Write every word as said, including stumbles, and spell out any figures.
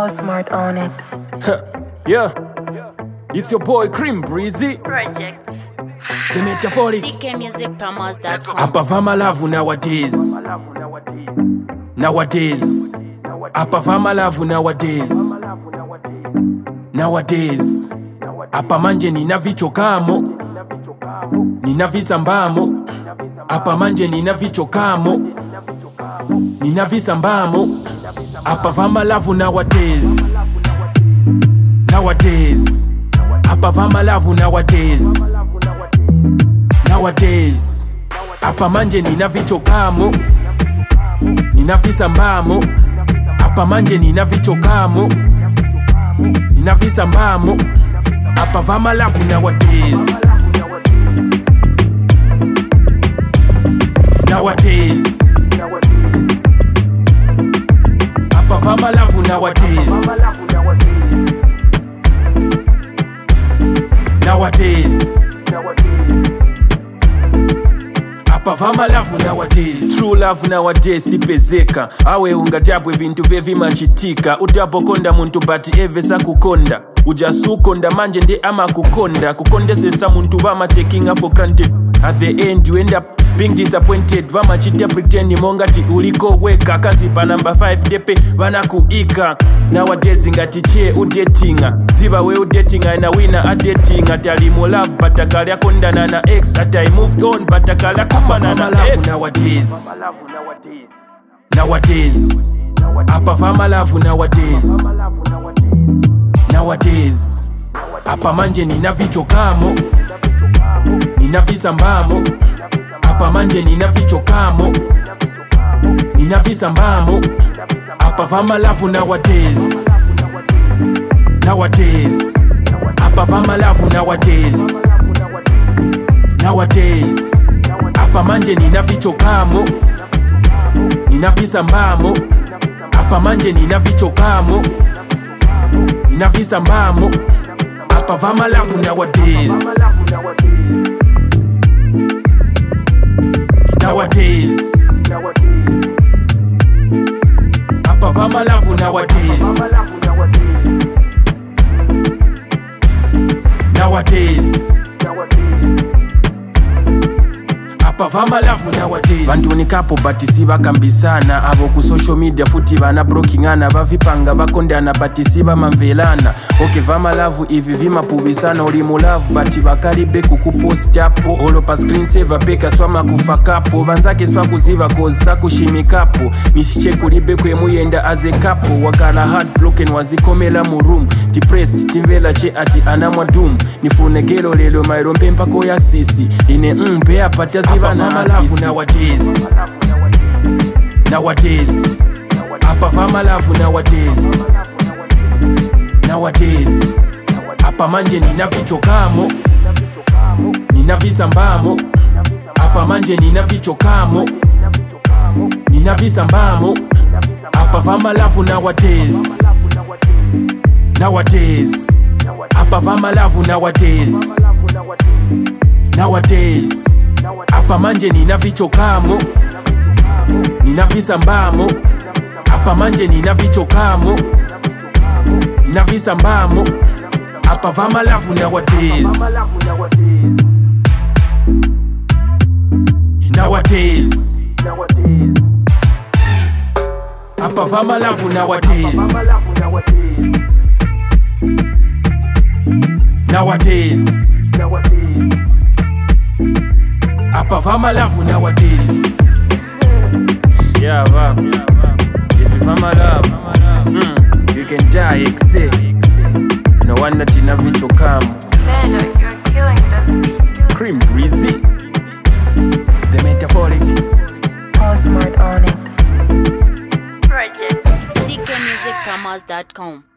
All smart on it. Yeah, it's your boy Cream Breezy. Projects. The metaphoric. C K Music Promos dot com. Apa vama lavu nowadays. Nowadays. Apa vama lavu nowadays. Nowadays. Apa manje nina vichokamo. Nina visambamo. Apa manje nina vichokamo. Nina visambamo. Apa vama lavu nowadays. Nowadays. Apa vama lavu nowadays. Nowadays. Apa manje nina vichokamo. Nina visambamo. Apa manje nina vichokamo. Nina visambamo. Apa vama lavu nowadays. Nowadays. Apa vama lavu nowadays. Nowadays. Apa vama lavu nowadays. True love nowadays sipezeka. Awe ungatabwe vintu vevi machitika. Utapokonda muntu bati eve sa kukonda. Ujasukonda manje ndi ama kukonda. Kukondesesa muntu vama taking up for granted. At the end you end up being disappointed. Vama chita pretend mongati uliko weka. Kazi pa number five depe vana kuika. Nowadays ngati che udatinga. Ziba we udatinga na wina adatinga. Tali mo love batakali akondana na ex. That I moved on batakali akupana na ex. Nowadays. Nowadays. Apa vama lavu nowadays. Nowadays. Apa manje nina vichokamo. Nina visambamo. Apa manje nina vichokamo. Nina visambamo. Apa vama lavu nowadays. Nowadays. Apa vama lavu nowadays. Nowadays. Apa manje nina vichokamo. Nina visambamo. Apa manje nina vichokamo. Nina visambamo. Apa vama lavu nowadays. Nowadays. Apa vama lavu nowadays. Nowadays. Apa vama lavu nowadays. Vantu nikapo batisi bakambisana. Abo ku social media futi vana brokingana. Vavipanga vakondana batisi vamamvelana. Oke vama lavu ivi vima pubisana. Olimu lavu bati bakalibe kukupost yapo. Olo pa screen saver peka swama kufakapo. Vanzake swa kuziva kozi sa kushimikapo. Mishiche kulibe kwe muyenda aze kapo. Wakala heartbroken wazikomela mu room. Depressed timvela che ati anamwa doom. Nifunegelo lelo mairompe mpako ya sisi. Ine mpe apata ziva. Apa vama lavu nowadays. Nowadays. Apa vama lavu nowadays. Nowadays. Apa manje nina vichokamo. Nina visambamo. Apa manje nina vichokamo. Nina visambamo. Apa vama lavu nowadays. Nowadays. Apa vama lavu nowadays. Nowadays. Apa manje nina vichokamo. Nina visambamo. Apa manje nina vichokamo. Nina visambamo. Apa vama lavu nowadays. Nowadays. Apa vama lavu nowadays. Nowadays. Apa vama lavu nowadays. Yeah, va. If you vama love, mm, you can die, exe. No wonder tina vichokamo. Man, you're killing this beat. Cream Breezy. The metaphoric. All smart on it. Projects. C K Music Promos dot com.